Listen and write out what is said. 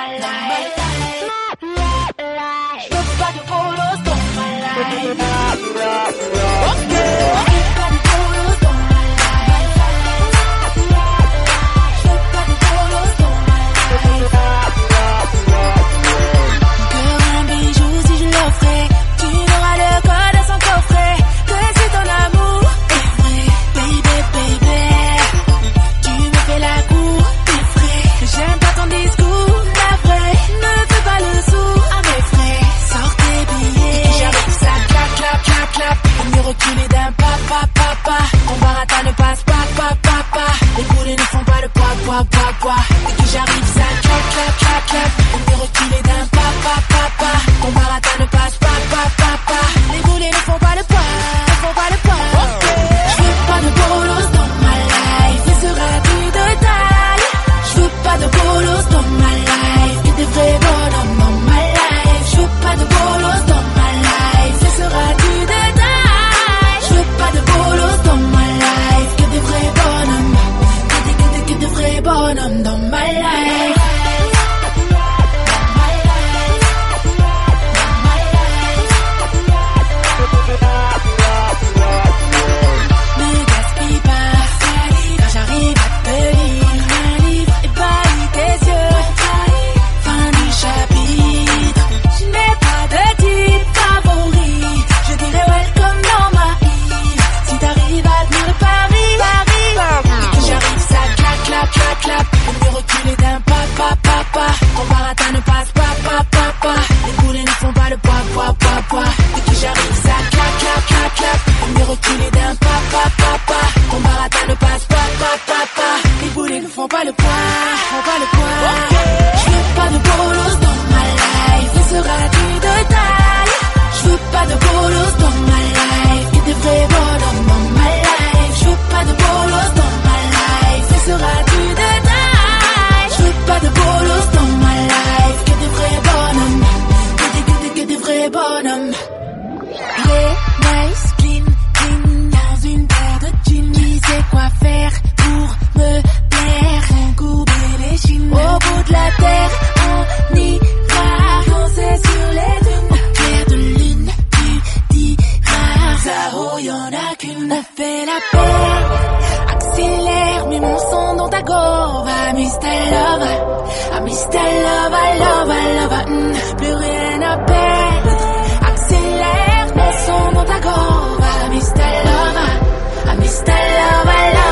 my life. Je veux pas de bolos dans my life. Dès que j'arrive, ça clap, clap, clap, clap. On est reculé d'un pa. Ton baratin ne passe pa. Les boulets ne font pas le poids, ne font pas le poids. Je veux pas de bolos dans ma life, mais seras-tu de taille? Je veux pas de bolos dans ma life, que des vrais bonhommes dans ma life. Je veux pas de bolos dans ma life, mais seras-tu de taille? Je veux pas de bolos dans ma life, que des vrais bonhommes. Que de vrais bonhommes dans ma life. Ne gaspille pas quand j'arrive à te lire un livre et bâille tes yeux. Fin du chapitre. Je n'ai pas de type favori. Je dirais welcome dans ma île. Si t'arrives à tenir le pari. Dès que j'arrive, ça clap, clap, clap. On est reculé d'un pa. Ton baratin ne passe pas. Les boulets ne font pas le poids. Dès que j'arrive, ça clap, clap. On est reculé d'un pa. Ton baratin ne passe pas. Les boulets ne font pas le poids, Je veux pas de bolos dans ma life, mais seras-tu de taille? Je veux pas de bolos dans ma life, que des vrais bonhommes dans ma life. Je veux pas de bolos dans ma life, mais seras-tu de taille? Je veux pas de bolos dans ma life, que des vrais bonhommes, que des vrais bonhommes. Yeah, nice, clean, dans une paire de jeans. Il sait quoi faire pour me plaire, encourber les chines. Au bout de la terre, on ira danser sur les dunes. Au clair de lune, tu diras Zao, y'en a qu'une. On fait la paix, accélère, mets mon son dans ta gorge. Mr. Lover, plus rien à perdre. Accélère, mon son dans ta gorge. Mr. Lover,